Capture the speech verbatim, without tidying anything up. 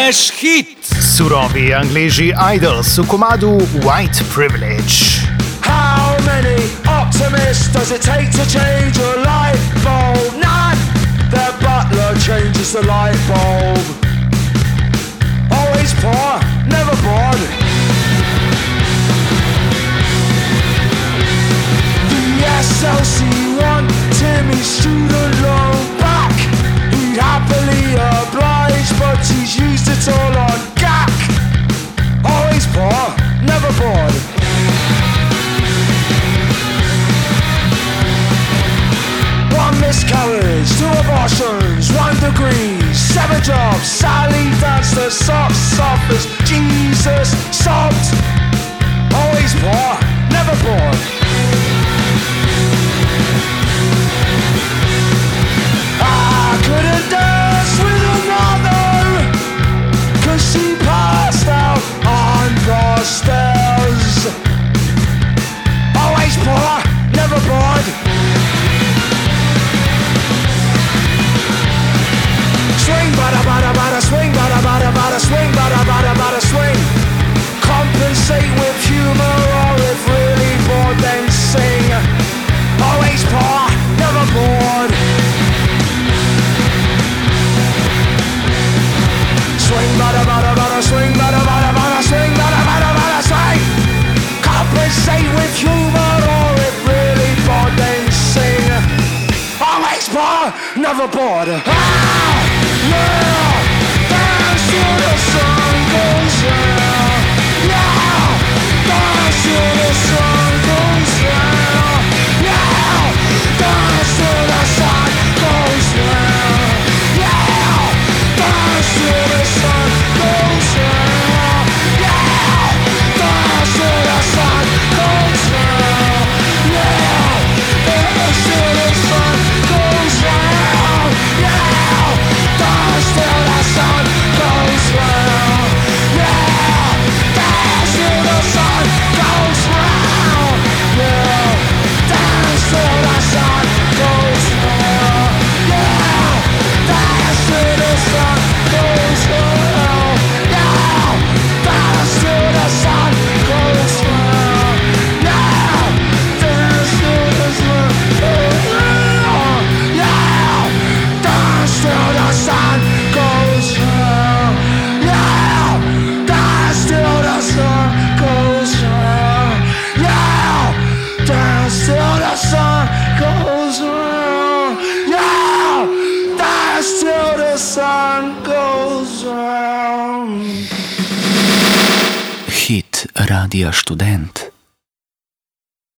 Naš hit! Surovi Angleži Idols u komadu White Privilege. How many optimists does it take to change a light bulb? None! Their butler changes the light bulb. Always poor, never bored. The S L C won Timmy's student loan back. He'd happily oblige, but he's used it all on gack. Always poor, never bored. One miscarriage, two abortions, one degree, seven jobs. Sally danced the socks off as Jesus sobbed. Always poor, never bored. I couldn't dance with another, 'cause she passed out on the stairs. Always poor, never bored. Swing, bada bada bada, swing, bada bada bada, swing, bada bada bada, swing. Compensate with humor, or if really bored, then sing. Always poor, never bored. Swing, bada bada bada, swing, bada bada bada, swing, bada bada bada, swing. Compensate with humor, or if really bored, then sing. Always poor, never bored. Ah! Yeah, dance till the sun goes down. Yeah, dance till the sun goes down. Yeah, dance till the sun goes down. Yeah, dance till the sun goes down. Yeah, dance till the sun goes down. Yeah, dance till the sun goes down. Yeah, dance till the sun goes round. Yeah, dance till the sun goes round. Yeah, dance till the sun goes round. Yeah, dance till the sun goes round. Yeah, dance till the sun goes round. Yeah, dance till the sun goes round. Yeah, dance till the sun goes round. Yeah, dance till the sun goes round. Yeah, dance till the sun goes round. Yeah, dance till the sun goes round. Hit Radija Študent.